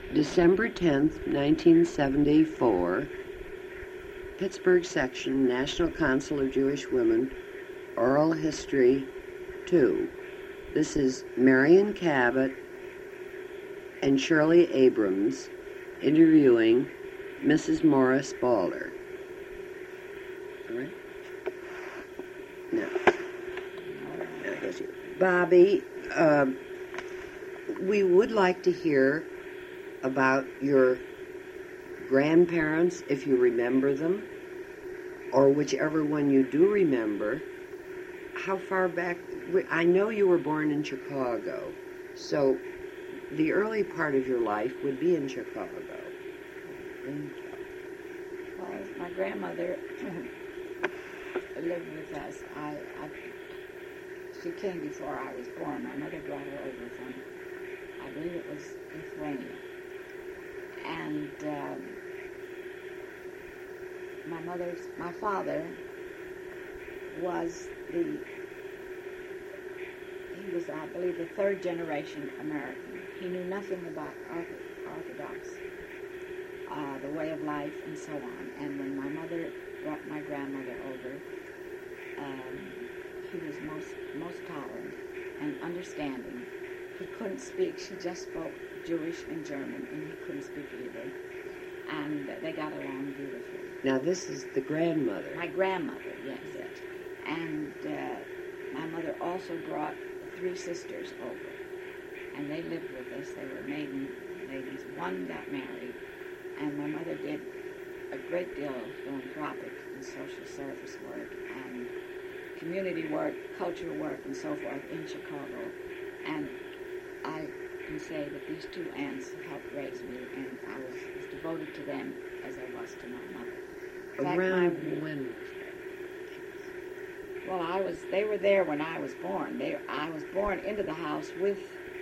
December 10th, 1974, Pittsburgh Section, National Council of Jewish Women, Oral History 2. This is Marion Cabot and Shirley Abrams interviewing Mrs. Morris Balder. All right? Now, I guess you. Bobby, we would like to hear about your grandparents, if you remember them, or whichever one you do remember. How far back? I know you were born in Chicago, so the early part of your life would be in Chicago. Well, my grandmother lived with us. She came before I was born. My mother brought her over from, I believe it was Lithuania. And my father was he was, I believe, the third generation American. He knew nothing about Orthodox, the way of life, and so on. And when my mother brought my grandmother over, he was most tolerant and understanding. He couldn't speak. She just spoke Jewish and German, and he couldn't speak either. And they got along beautifully. Now, this is the grandmother. My grandmother, yes. And my mother also brought 3 sisters over, and they lived with us. They were maiden ladies. One got married, and my mother did a great deal of philanthropic and social service work and community work, cultural work, and so forth in Chicago. And I can say that these 2 aunts helped raise me, and I was as devoted to them as I was to my mother. Around when? Well, they were there when I was born. I was born into the house with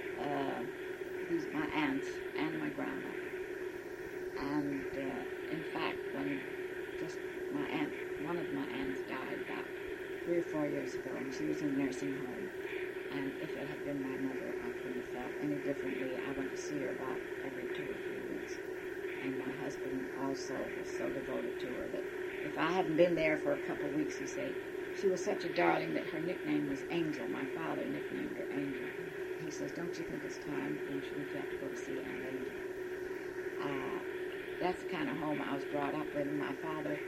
my aunts and my grandmother. And in fact, when just one of my aunts died about 3 or 4 years ago, and she was in a nursing home. And if it had been my mother, I couldn't have felt any differently. I went to see her about every 2 or 3 weeks. And my husband also was so devoted to her that if I hadn't been there for a couple of weeks, he'd say, she was such a darling that her nickname was Angel. My father nicknamed her Angel. He says, don't you think it's time? Don't you think you have to go to see Aunt Angel? That's the kind of home I was brought up in. My father,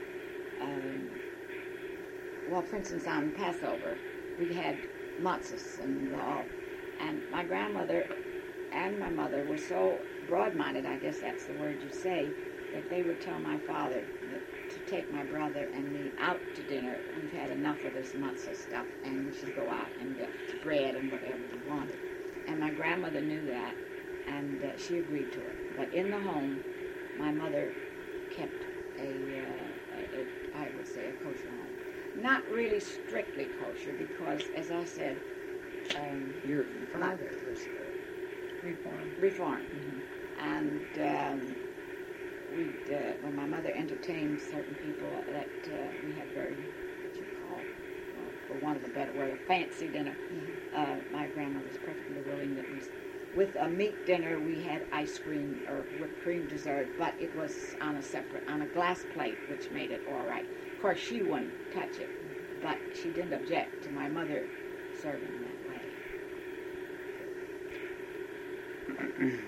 well, for instance, on Passover, we had matzahs and all. And my grandmother and my mother were so broad-minded, I guess that's the word you say, that they would tell my father to take my brother and me out to dinner. We've had enough of this matzah stuff, and we should go out and get bread and whatever we wanted. And my grandmother knew that, and she agreed to it. But in the home, my mother kept I would say, a kosher home. Not really strictly kosher, because, as I said, your father was Reformed. Mm-hmm. And when my mother entertained certain people that we had very, what you call, for want of a better word, a fancy dinner, my grandmother was perfectly willing that with a meat dinner, we had ice cream or whipped cream dessert, but it was on a glass plate, which made it all right. Of course, she wouldn't touch it, but she didn't object to my mother serving that way.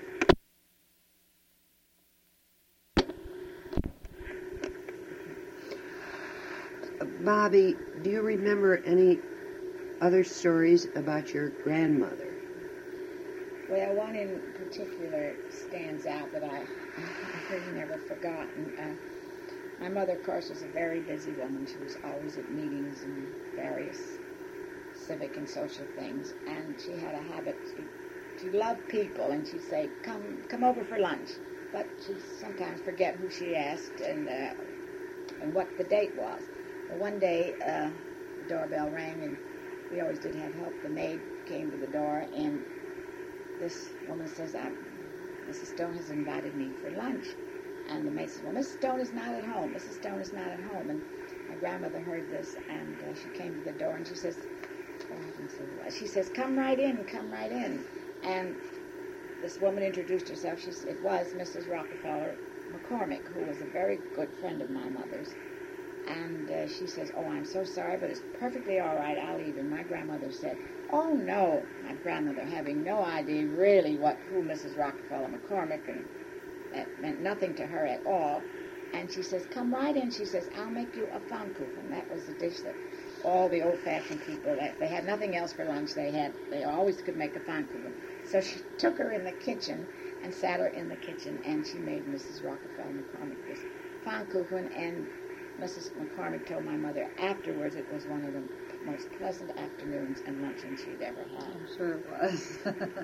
Bobby, do you remember any other stories about your grandmother? Well, one in particular stands out that I've really never forgotten. My mother, of course, was a very busy woman. She was always at meetings and various civic and social things, and she had a habit. She loved people, and she'd say, "Come over for lunch," but she'd sometimes forget who she asked and what the date was. Well, one day, the doorbell rang, and we always did have help. The maid came to the door, and this woman says, Mrs. Stone has invited me for lunch. And the maid says, well, Mrs. Stone is not at home. Mrs. Stone is not at home. And my grandmother heard this, and she came to the door, and she says, come right in. And this woman introduced herself. It was Mrs. Rockefeller McCormick, who was a very good friend of my mother's. And she says, "Oh, I'm so sorry, but it's perfectly all right. I'll leave." And my grandmother said, "Oh, no." My grandmother, having no idea really who Mrs. Rockefeller McCormick, and that meant nothing to her at all. And she says, "Come right in." She says, "I'll make you a pfannkuchen." That was the dish that all the old-fashioned people, they had nothing else for lunch. They always could make a pfannkuchen. So she took her in the kitchen and sat her in the kitchen, and she made Mrs. Rockefeller McCormick this pfannkuchen. And Mrs. McCormick told my mother afterwards it was one of the most pleasant afternoons and luncheons she'd ever had. I'm sure it was.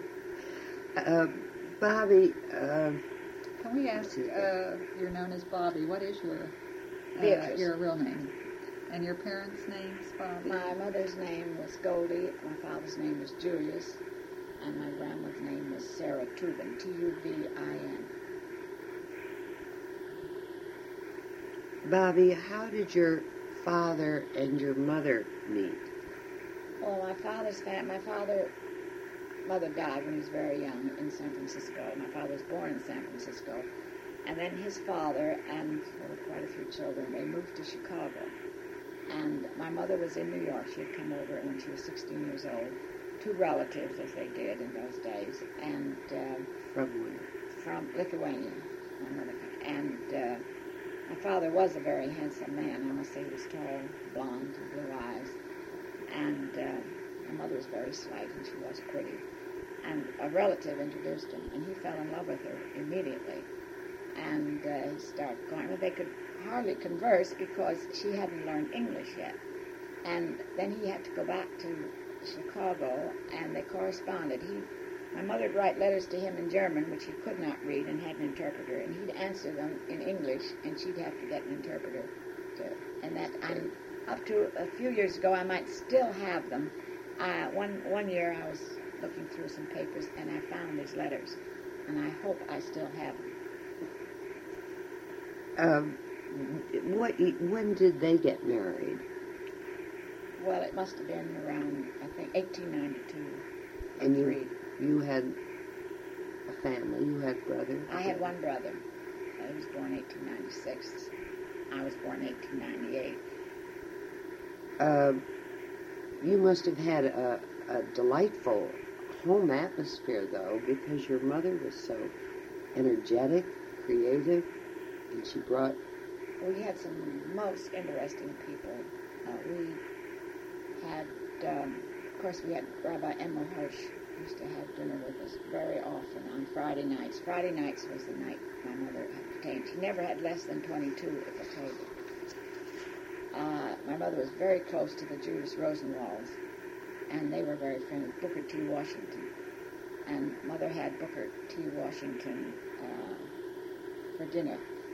Bobby, Can we ask, you're known as Bobby, what is Beatrice. your real name? And your parents' names, Bobby? My mother's name was Goldie, my father's name was Julius, and my grandma's name was Sarah Tubin, Tubin. Bobby, how did your father and your mother meet? Well, mother died when he was very young in San Francisco. My father was born in San Francisco. And then his father and quite a few children, they moved to Chicago. And my mother was in New York. She had come over when she was 16 years old. Two relatives, as they did in those days. And From where? from Lithuania. My mother. And my father was a very handsome man. I must say he was tall, blonde, and blue eyes. And my mother was very slight, and she was pretty. And a relative introduced him, and he fell in love with her immediately. And he started going. Well, they could hardly converse because she hadn't learned English yet. And then he had to go back to Chicago, and they corresponded. My mother would write letters to him in German, which he could not read and had an interpreter, and he'd answer them in English, and she'd have to get an interpreter. And that, up to a few years ago, I might still have them. One year I was looking through some papers, and I found these letters, and I hope I still have them. When did they get married? Well, it must have been around, I think, 1892. And you had a family, you had brothers? I had one brother. He was born 1896. I was born 1898. You must have had a delightful home atmosphere, though, because your mother was so energetic, creative, and she brought... We had some most interesting people. We had, of course, we had Rabbi Emil Hirsch used to have dinner with us very often on Friday nights. Friday nights was the night my mother entertained. She never had less than 22 at the table. My mother was very close to the Judas Rosenwalds, and they were very friendly. Booker T. Washington. And Mother had Booker T. Washington for dinner.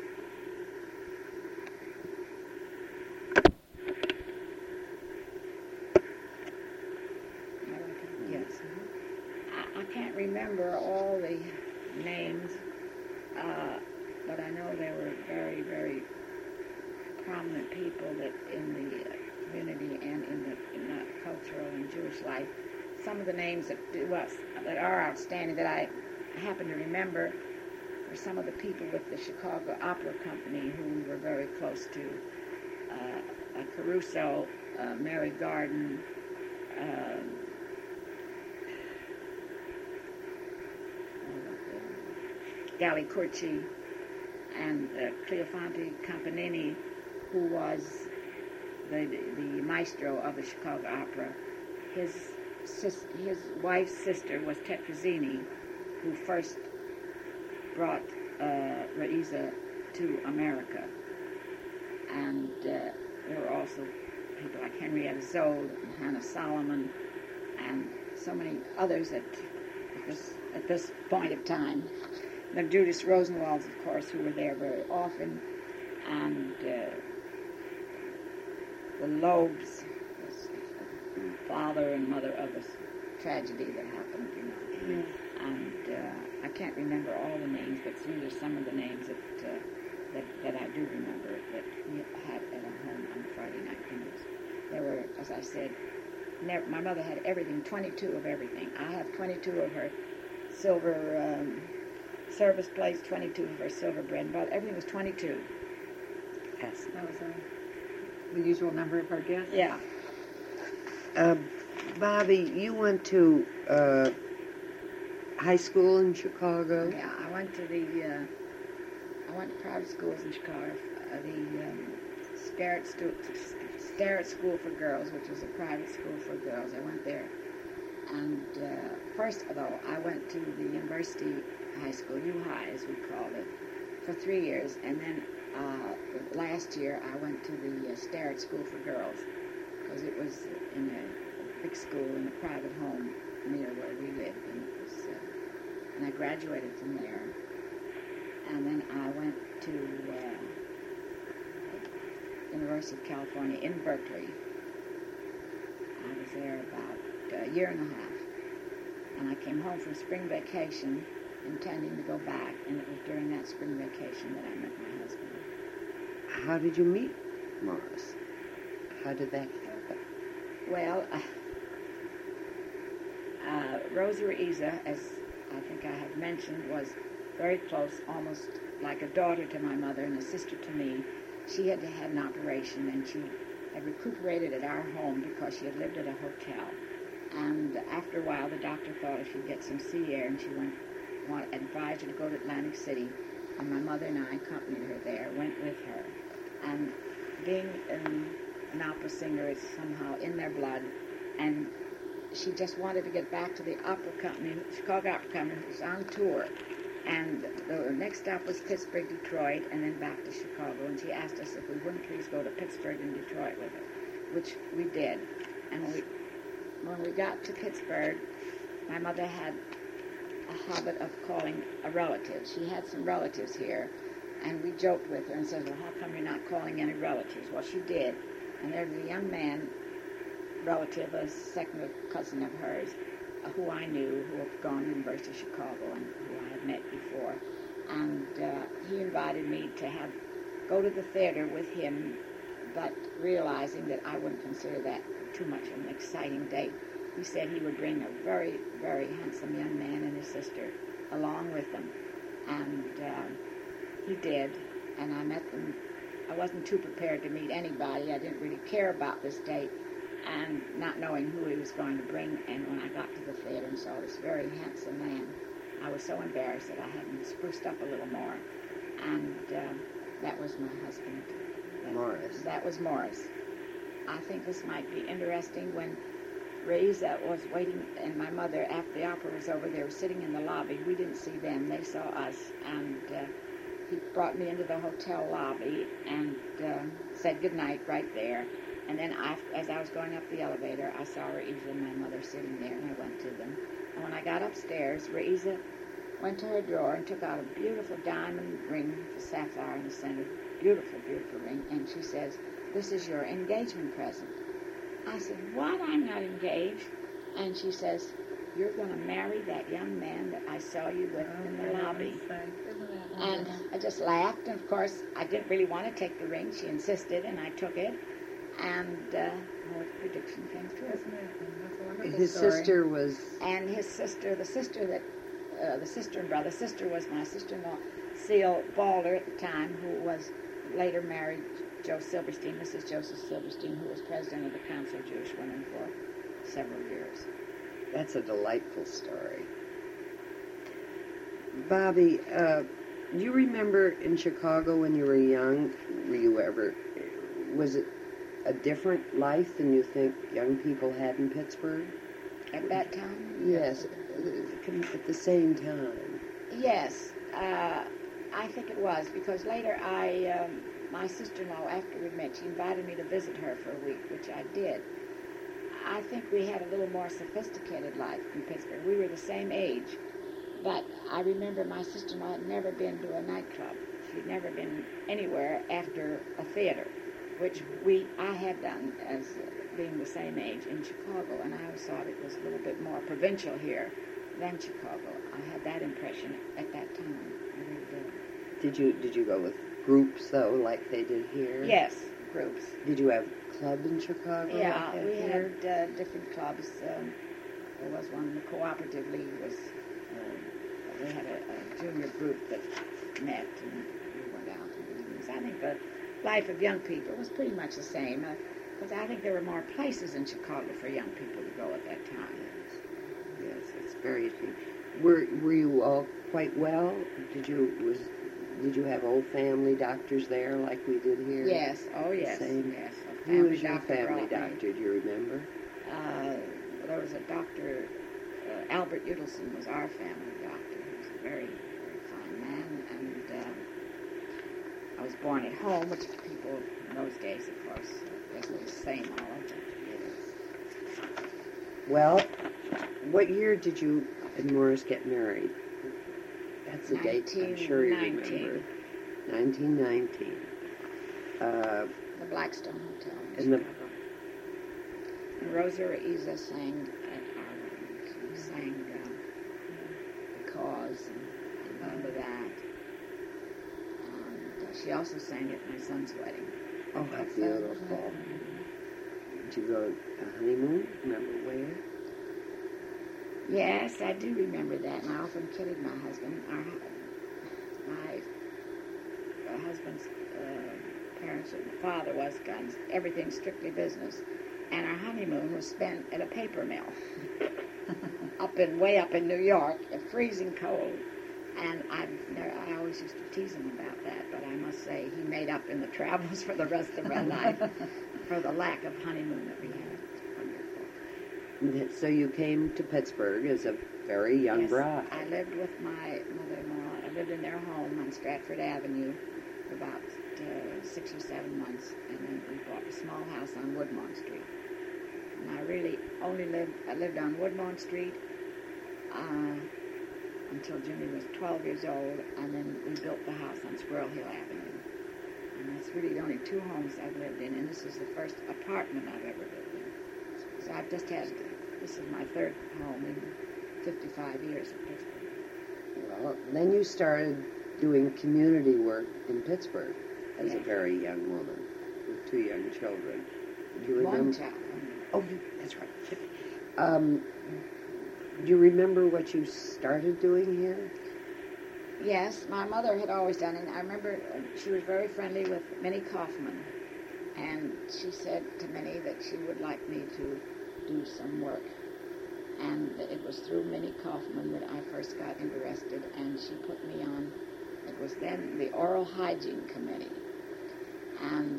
Yes. I can't remember all the names, but I know they were very, very prominent people that in the community and in the cultural and Jewish life. Some of the names that are outstanding that I happen to remember are some of the people with the Chicago Opera Company who we were very close to. Caruso, Mary Garden, Galli Curci, and Cleofonte Campanini, who was the maestro of the Chicago Opera. His wife's sister was Tetrazzini, who first brought Raiza to America. And there were also people like Henrietta Zode and Hannah Solomon and so many others at this point of time. The Judas Rosenwalds, of course, who were there very often, and the Lobes, the father and mother of the tragedy that happened, you know. Yes. And I can't remember all the names, but these are some of the names that I do remember that we had at our home on Friday night dinners. There were, as I said, my mother had everything, 22 of everything. I have 22 of her silver service plates, 22 for silver bread and butter. Everything was 22. Yes. That was the usual number of our guests. Yeah. Bobby, you went to high school in Chicago? Yeah, I went to private schools in Chicago. Starrett School for Girls, which was a private school for girls. I went there. And first of all, I went to the University High School, U-High as we called it, for 3 years. And then last year I went to the Starrett School for Girls because it was in a big school in a private home near where we lived. And I graduated from there. And then I went to University of California in Berkeley. I was there about a year and a half. And I came home from spring vacation intending to go back, and it was during that spring vacation that I met my husband. How did you meet Morris? How did that happen? Well, Rosa Reiza, as I think I have mentioned, was very close, almost like a daughter to my mother and a sister to me. She had had an operation, and she had recuperated at our home because she had lived at a hotel. And after a while, the doctor thought if she'd get some sea air, and she advised her to go to Atlantic City. And my mother and I accompanied her there, went with her. And being an opera singer is somehow in their blood, and she just wanted to get back to the opera company, Chicago Opera Company, who was on tour. And the next stop was Pittsburgh, Detroit, and then back to Chicago. And she asked us if we wouldn't please go to Pittsburgh and Detroit with her, which we did. And when we got to Pittsburgh, my mother had a habit of calling a relative. She had some relatives here, and we joked with her and said, well, how come you're not calling any relatives? Well, she did. And there was a young man, relative, a second cousin of hers, who I knew, who had gone to the University of Chicago and who I had met before. And he invited me to go to the theater with him, but realizing that I wouldn't consider that too much of an exciting date. He said he would bring a very, very handsome young man and his sister along with them. And he did, and I met them. I wasn't too prepared to meet anybody. I didn't really care about this date, and not knowing who he was going to bring. And when I got to the theater and saw this very handsome man, I was so embarrassed that I hadn't spruced up a little more. And that was my husband. Morris. That was Morris. I think this might be interesting. When Reiza was waiting, and my mother, after the opera was over, they were sitting in the lobby. We didn't see them. They saw us. And he brought me into the hotel lobby and said goodnight right there. And then as I was going up the elevator, I saw Reiza and my mother sitting there, and I went to them. And when I got upstairs, Reiza went to her drawer and took out a beautiful diamond ring with a sapphire in the center. Beautiful, beautiful ring. And she says, this is your engagement present. I said, what? I'm not engaged. And she says, you're going to marry that young man that I saw you with in the lobby. And I just laughed. And, of course, I didn't really want to take the ring. She insisted, and I took it. And her prediction came true. His sister was... And his sister, the sister and brother, sister was my sister-in-law, Seal Balder at the time, who was later married Joe Silverstein, Mrs. Joseph Silverstein, who was president of the Council of Jewish Women for several years. That's a delightful story. Bobby, do you remember in Chicago when you were young, was it a different life than you think young people had in Pittsburgh? At that time? Yes, at the same time. Yes, I think it was, because later my sister-in-law, after we met, she invited me to visit her for a week, which I did. I think we had a little more sophisticated life in Pittsburgh. We were the same age, but I remember my sister-in-law had never been to a nightclub. She'd never been anywhere after a theater, which I had done as being the same age in Chicago, and I always thought it was a little bit more provincial here than Chicago. I had that impression at that time. I really did. Did you go with groups, though, like they did here? Yes, groups. Did you have a club in Chicago? Yeah, like we here? had different clubs. There was one, the Cooperative League was we had a junior group that met and we went out to meetings. I think the life of young people was pretty much the same. Because I think there were more places in Chicago for young people to go at that time. Yes, it's very interesting. Were you all quite well? Did you have old family doctors there like we did here? Yes. Oh, yes. Same. Yes. Who was your family doctor? Do you remember? There was a doctor, Albert Udelson was our family doctor. He was a very, very fine man. And I was born at home, which people in those days, of course, it was the same all over. Yes. Well, what year did you and Morris get married? That's a date I'm sure you remember. 1919. The Blackstone Hotel in Chicago. And Rosa Isa sang at our wedding. She sang Because, and I remember that. And she also sang at my son's wedding. Oh, how beautiful. Did you go on a honeymoon? Remember where? Yes, I do remember that, and I often kidded my husband. My husband's parents, and father was guns, everything strictly business, and our honeymoon was spent at a paper mill, way up in New York, freezing cold. And I always used to tease him about that, but I must say he made up in the travels for the rest of our life for the lack of honeymoon that we had. So you came to Pittsburgh as a very young bride. I lived with my mother-in-law. I lived in their home on Stratford Avenue for about 6 or 7 months, and then we bought a small house on Woodmont Street. And I really only lived on Woodmont Street until Jimmy was 12 years old, and then we built the house on Squirrel Hill Avenue. And that's really the only 2 homes I've lived in, and this is the first apartment I've ever lived in. So I've just had, this is my 3rd home in 55 years in Pittsburgh. Well, then you started doing community work in Pittsburgh as a very young woman with 2 young children. Do you remember? One child. Oh, that's right. Do you remember what you started doing here? Yes, my mother had always done it. I remember she was very friendly with Minnie Kaufman, and she said to Minnie that she would like me to do some work. And it was through Minnie Kaufman that I first got interested, and she put me on, it was then the Oral Hygiene Committee. And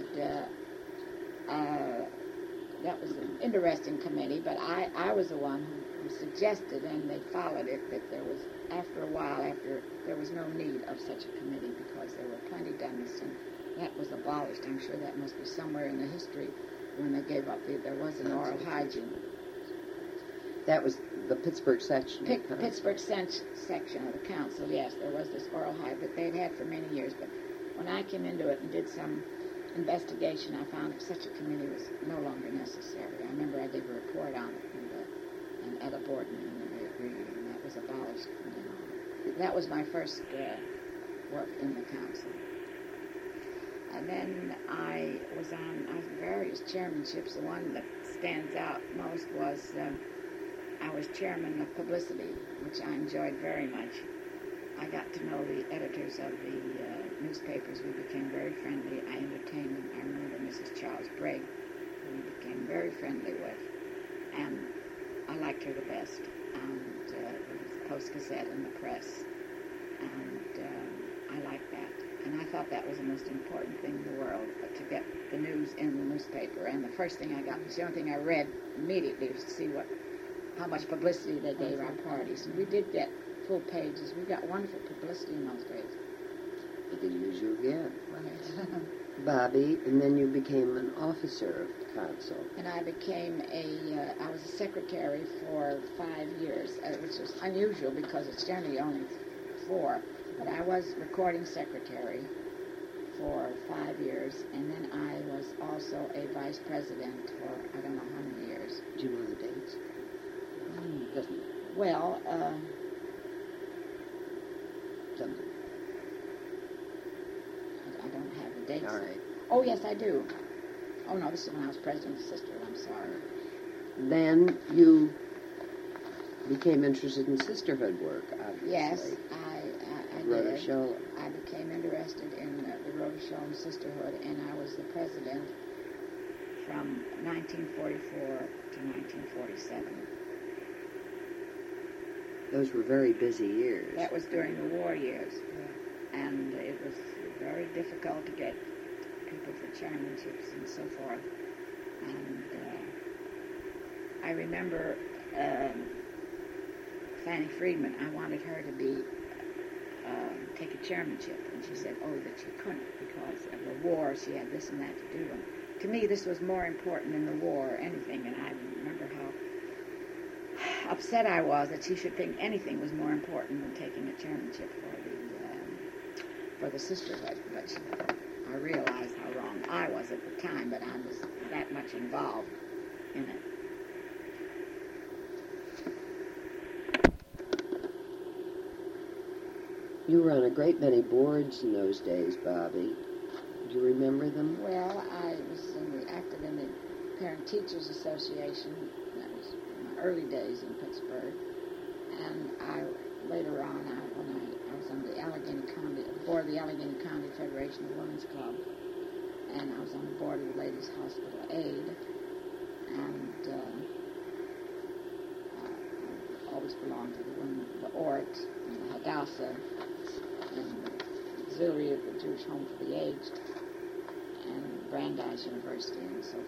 that was an interesting committee, but I was the one who suggested, and they followed it, that there was, after a while, there was no need of such a committee because there were plenty done this, and that was abolished. I'm sure that must be somewhere in the history when they gave up, there was an oral hygiene. That was the Pittsburgh section. Pittsburgh section of the council, yes, there was this oral hygiene that they'd had for many years, but when I came into it and did some investigation, I found that such a committee was no longer necessary. I remember I did a report on it and at a board meeting, and they agreed, and that was abolished from then on. That was my first work in the council. And then I was on various chairmanships. The one that stands out most was I was chairman of publicity, which I enjoyed very much. I got to know the editors of the newspapers. We became very friendly. I entertained them. I remember Mrs. Charles Brigg, who we became very friendly with. And I liked her the best. And the Post-Gazette and the press. And I liked that. And I thought that was the most important thing in the world, to get the news in the newspaper. And the first thing I got, was the only thing I read immediately, was to see how much publicity they gave our parties. And we did get full pages. We got wonderful publicity in those days. They could use you again. Right. Bobby, and then you became an officer of the council. And I became I was a secretary for 5 years, which was unusual because it's generally only 4. But I was recording secretary for 5 years, and then I was also a vice president for I don't know how many years. Do you know the dates? Doesn't it? Well, Something. I don't have the dates. All right. Oh, yes, I do. Oh, no, this is when I was president's sister. I'm sorry. Then you became interested in sisterhood work, obviously. Yes, I Rhoda did. Sholem. I became interested in the Rhoda Sholem Sisterhood, and I was the president from 1944 to 1947. Those were very busy years. That was during the war years, and it was very difficult to get people for chairmanships and so forth. And I remember Fanny Friedman. I wanted her to be take a chairmanship, and she said, that she couldn't because of the war. She had this and that to do. And to me, this was more important than the war or anything. And I remember how upset I was that she should think anything was more important than taking a chairmanship for the sisterhood. But I realized how wrong I was at the time, but I was that much involved in it. You were on a great many boards in those days, Bobby. Do you remember them? Well, I was active in the Parent Teachers Association. That was in my early days in Pittsburgh. And later on, when I was on the Allegheny County, board of the Allegheny County Federation of Women's Club, and I was on the board of the Ladies Hospital Aid, and I always belonged to the ORT, and the Hadassah, and the Auxiliary of the Jewish Home for the Aged, and Brandeis University, and so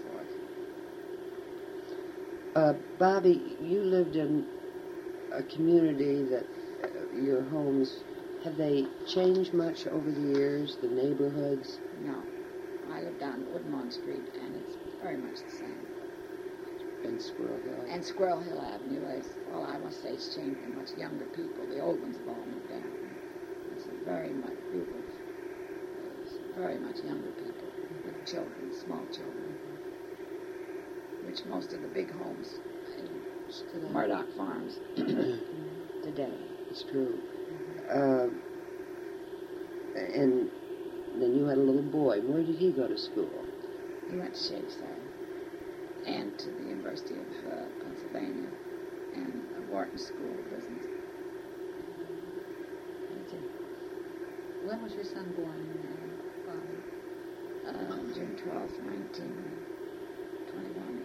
forth. Bobby, you lived in a community that your homes, have they changed much over the years, the neighborhoods? No. I lived on Woodmont Street, and it's very much the same. And Squirrel Hill. And Squirrel Hill Avenue is, I must say, it's changed for much younger people. The old ones have all moved out. It's very much people. It's very much younger people with children, small children, which most of the big homes in Murdoch Farms today. It's true. And then you had a little boy. Where did he go to school? He went to Shakespeare and to the University of Pennsylvania and Wharton School of Business. When was your son born, Bobby? June 12th, 1921.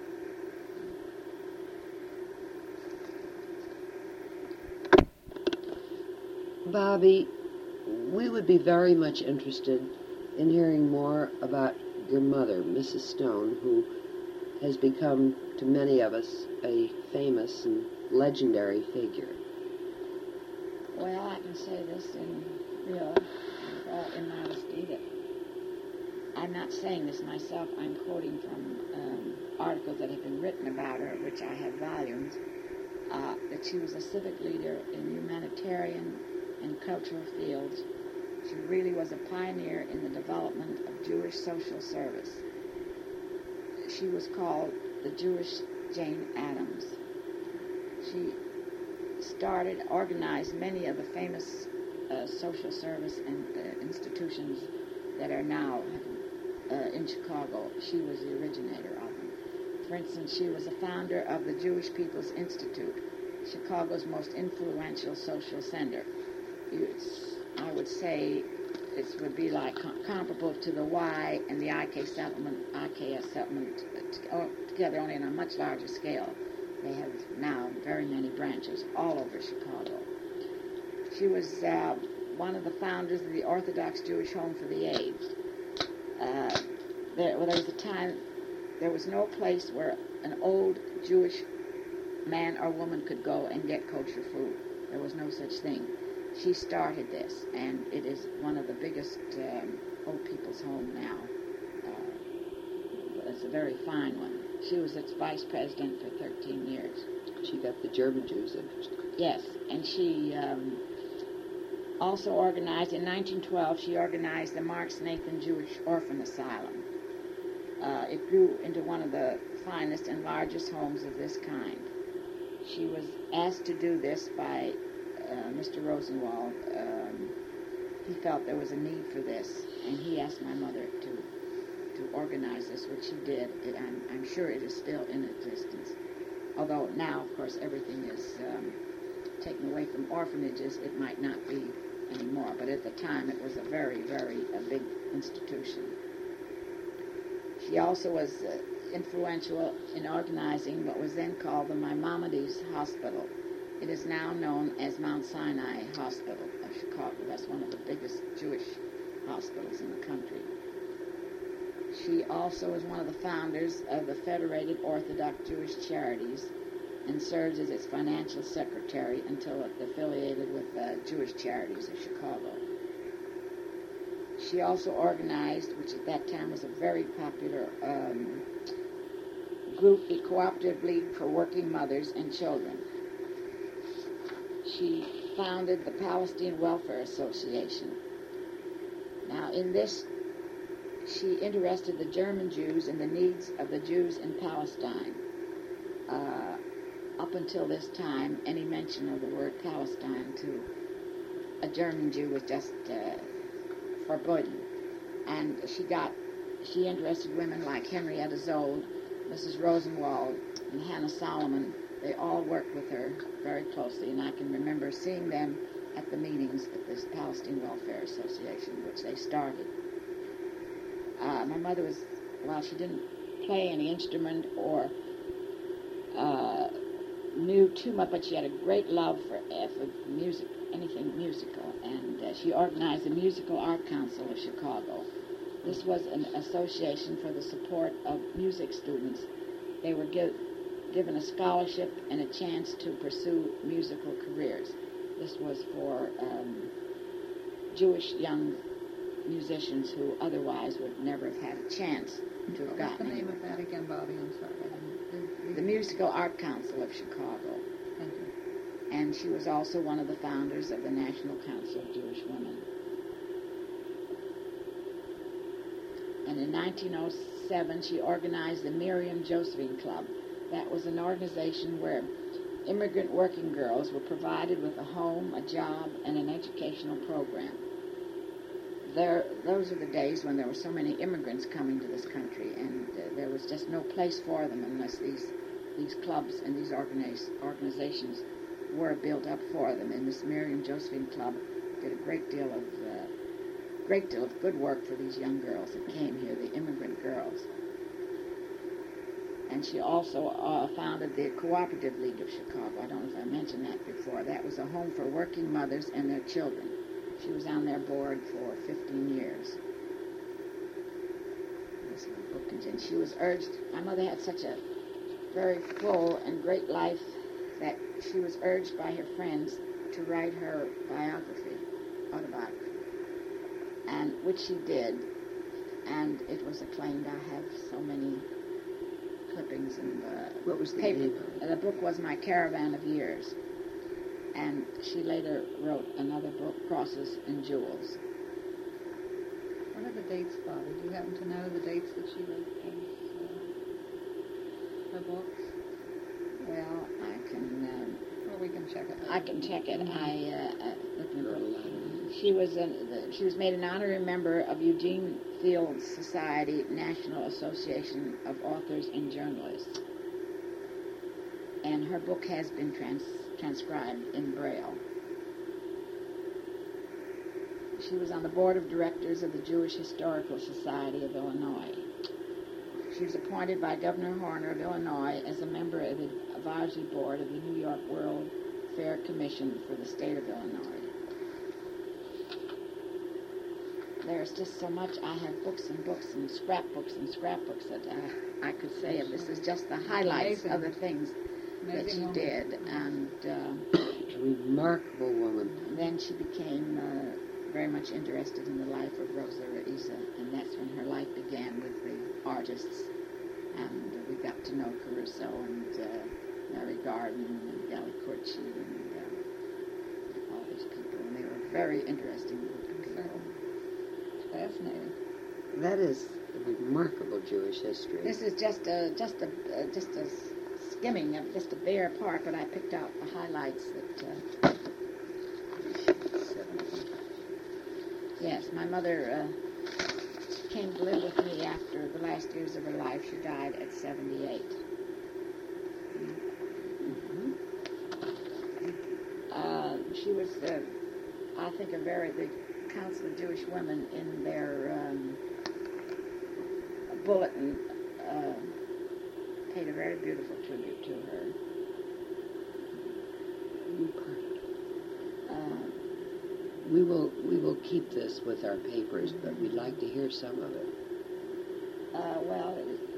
Bobby, we would be very much interested in hearing more about your mother, Mrs. Stone, who has become, to many of us, a famous and legendary figure. Well, I can say this in all immodesty, that I'm not saying this myself. I'm quoting from articles that have been written about her, which I have volumes, that she was a civic leader in humanitarian and cultural fields. She really was a pioneer in the development of Jewish social service. She was called the Jewish Jane Addams. She organized many of the famous social service and institutions that are now in Chicago. She was the originator of them. For instance, she was the founder of the Jewish People's Institute, Chicago's most influential social center. I would say it would be like comparable to the Y and the IKS settlement together, only on a much larger scale. They have now very many branches all over Chicago. She was one of the founders of the Orthodox Jewish Home for the Aged. There was a time there was no place where an old Jewish man or woman could go and get kosher food. There was no such thing. She started this, and it is one of the biggest old people's home now. It's a very fine one. She was its vice president for 13 years. She got the German Jews interested. Yes, and she also organized, in 1912, she organized the Marks Nathan Jewish Orphan Asylum. It grew into one of the finest and largest homes of this kind. She was asked to do this by Mr. Rosenwald. He felt there was a need for this, and he asked my mother to organize this, which she did. I'm sure it is still in existence. although now, of course, everything is taken away from orphanages, it might not be anymore. But at the time, it was a very, very big institution. She also was influential in organizing what was then called the Maimonides Hospital. It is now known as Mount Sinai Hospital of Chicago. That's one of the biggest Jewish hospitals in the country. She also is one of the founders of the Federated Orthodox Jewish Charities and serves as its financial secretary until it affiliated with Jewish Charities of Chicago. She also organized, which at that time was a very popular group, the Cooperative League for Working Mothers and Children. She founded the Palestine Welfare Association. Now, in this, she interested the German Jews in the needs of the Jews in Palestine. Up until this time, any mention of the word Palestine to a German Jew was just forbidden. And she interested women like Henrietta Zold, Mrs. Rosenwald, and Hannah Solomon. They all worked with her very closely, and I can remember seeing them at the meetings at this Palestine Welfare Association, which they started. My mother was, while she didn't play any instrument or knew too much, but she had a great love for music, anything musical, and she organized the Musical Art Council of Chicago. This was an association for the support of music students. They were given a scholarship and a chance to pursue musical careers. This was for Jewish young musicians who otherwise would never have had a chance to have gotten What's the name anywhere. of that again, Bobby? I'm sorry. The Musical Art Council of Chicago. Thank you. And she was also one of the founders of the National Council of Jewish Women. And in 1907, she organized the Miriam Josephine Club. That was an organization where immigrant working girls were provided with a home, a job, and an educational program. Those are the days when there were so many immigrants coming to this country, and there was just no place for them unless these clubs and these organizations were built up for them. And this Miriam Josephine Club did a great deal of good work for these young girls that came here, the immigrant girls. And she also founded the Cooperative League of Chicago. I don't know if I mentioned that before. That was a home for working mothers and their children. She was on their board for 15 years. This book continues. She was urged, my mother had such a very full and great life that she was urged by her friends to write her autobiography, and which she did, and it was acclaimed. I have so many clippings and What was the paper. name of it? The book was My Caravan of Years, and she later wrote another book, Crosses and Jewels. What are the dates, Bobby? Do you happen to know the dates that she wrote her books? Well, I can. Or we can check it. I can check it. She was made an honorary member of Eugene Field Society National Association of Authors and Journalists, and her book has been transcribed in Braille. She was on the board of directors of the Jewish Historical Society of Illinois. She was appointed by Governor Horner of Illinois as a member of the advisory board of the New York World Fair Commission for the state of Illinois. There's just so much. I have books and books and scrapbooks that I could say of. This is just the highlights of the things that she did. And A remarkable woman. then she became very much interested in the life of Rosa Isa, and that's when her life began with the artists. And we got to know Caruso and Mary Garden and Gally Curci and all these people, and they were very interesting people. Fascinating. That is a remarkable Jewish history. This is just a skimming of just a bare part, but I picked out the highlights that. Yes, my mother came to live with me after the last years of her life. She died at 78. She was, I think, the Council of Jewish Women in their bulletin paid a very beautiful tribute to her. We will keep this with our papers, but we'd like to hear some of it. Well,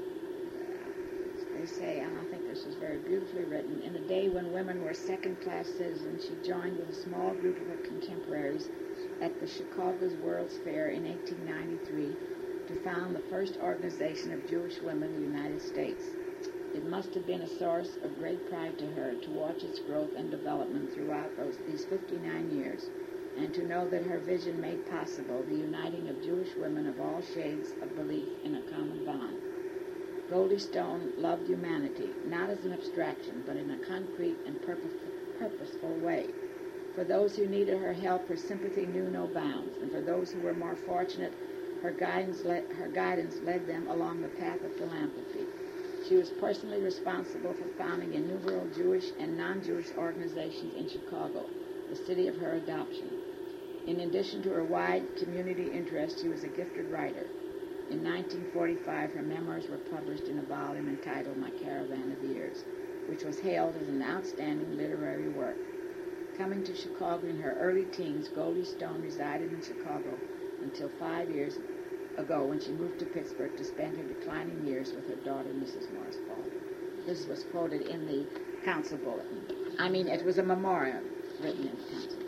they say, and I think this is very beautifully written, in a day when women were second-class citizens, she joined with a small group of her contemporaries at the Chicago's World's Fair in 1893 to found the first organization of Jewish women in the United States. It must have been a source of great pride to her to watch its growth and development throughout these 59 years, and to know that her vision made possible the uniting of Jewish women of all shades of belief in a common bond. Goldie Stone loved humanity, not as an abstraction, but in a concrete and purposeful way. For those who needed her help, her sympathy knew no bounds, and for those who were more fortunate, her guidance led them along the path of philanthropy. She was personally responsible for founding innumerable Jewish and non-Jewish organizations in Chicago, the city of her adoption. In addition to her wide community interest, she was a gifted writer. In 1945, her memoirs were published in a volume entitled My Caravan of Years, which was hailed as an outstanding literary work. Coming to Chicago in her early teens, Goldie Stone resided in Chicago until 5 years ago when she moved to Pittsburgh to spend her declining years with her daughter, Mrs. Morris Paul. This was quoted in the council bulletin. I mean, it was a memorial written in the council.